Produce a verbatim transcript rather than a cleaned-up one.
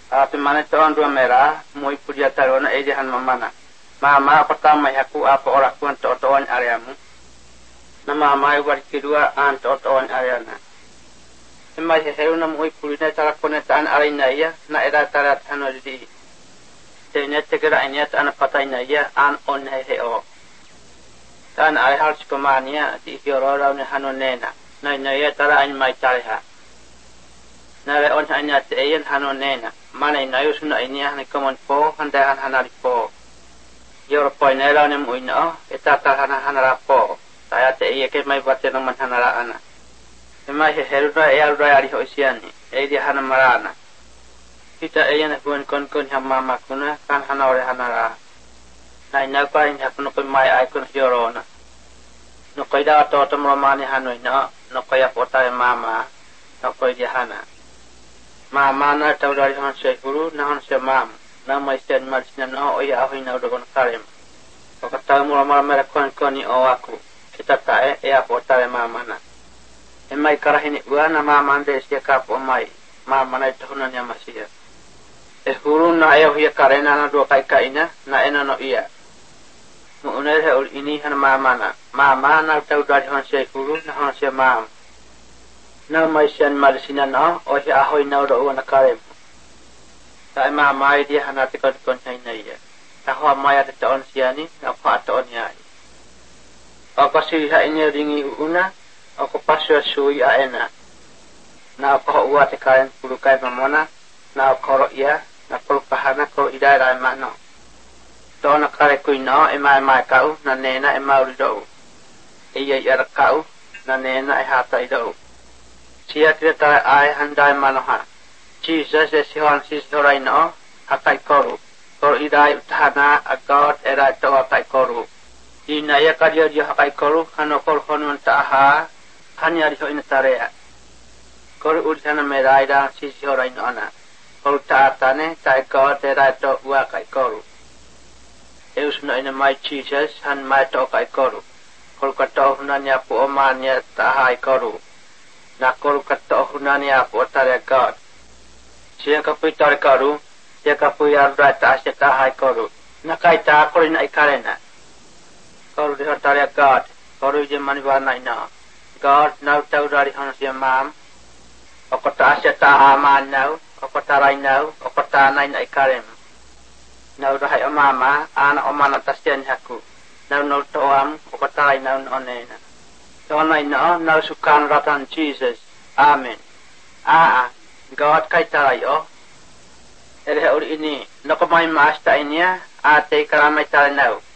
Ati mana tuan dua merah, mui puja tarona ejahan mamana. Mama pertama yaku apa orang kuan totoan areamu. Nama mai war kedua an totoan areana. Emma heheru na mui pulina tara konetaan arena ya, na era tarat hano di. Tenya tegera iniat ana patainya ya an on heheo. Tan ai hal skomania di fiorora ne hano nena. Na ya tara an mai tarha. Na le on hanya teyen hano nena. Mana inayo suna inia ni komon po handahan hanari po. Yor poinela ne muino etata hana hanara po. Saya te iya ke mai batte no man hanara ana. Emai he heruda e alra ari hoisiani. E di hana marana. Kita iya na kuan kon kon hamma makuna kan hanore hanara. Na ina pa in hakuno ko mai ai kun yorona. No koida to to romani hanoi no no koya pota mama. No koida hana. Mama na tau dari han se guru na han se mam na mai sten marchina no oya ahi na do kon karem o kata mo mara mara kon koni o aku kita ta e e apota e mama na e mai karahini ua na mama ande se ka po mai mama na to na nya masia e guru na e oya karena na do kai kaina na ena no ia mo unere ul ini han mama na mama na tau dari han se guru na han se mam na mai sian marsina no o hi ahoi na ro na karem ta ma mai dia hanati kon kon na ia ta ho mai ata ton siani na fa ton ya o ko si ha ini ringi una o ko pasio sui a ena na ko wa te karen pulu kai mamona na ko ro ia na ko pahana ko idai ra ma no to na kare ku no e mai mai ka u na ne na e ma ri do e ia ia ka u na ne na e ha ta i do Sia kita ai handai manoha. Jesus is hion sis dorai no akai koru. Kor idai uthana agot era to akai koru. Ina ya karya dia akai koru hano kor honun taha hanya ri ho inatarea. Kor udhana merai da sis dorai no ana. Kor taatane tai got era to akai koru. Eus no ina mai Jesus han mai to akai koru. Kor kato hunanya po omanya tahai koru. Na kor kato hunani apo tare God. Siya kapoy tare karu, siya kapoy arra ta siya tahai koru. Na kai ta kor ina ikarena. Kor diha tare God, kor je maniwana ina. God now tau dari hana siya mam. Okota siya taha man now, okota rai now, okota na ina ikarem. Now dahai omama, ana omana tasyan haku. Now no toam, okota rai now onena. Tona ina na sukan ratan Jesus. Amen. Ah, God kay tayo. Ere uri ini, nakamay maasta inya, ate karamay tayo now.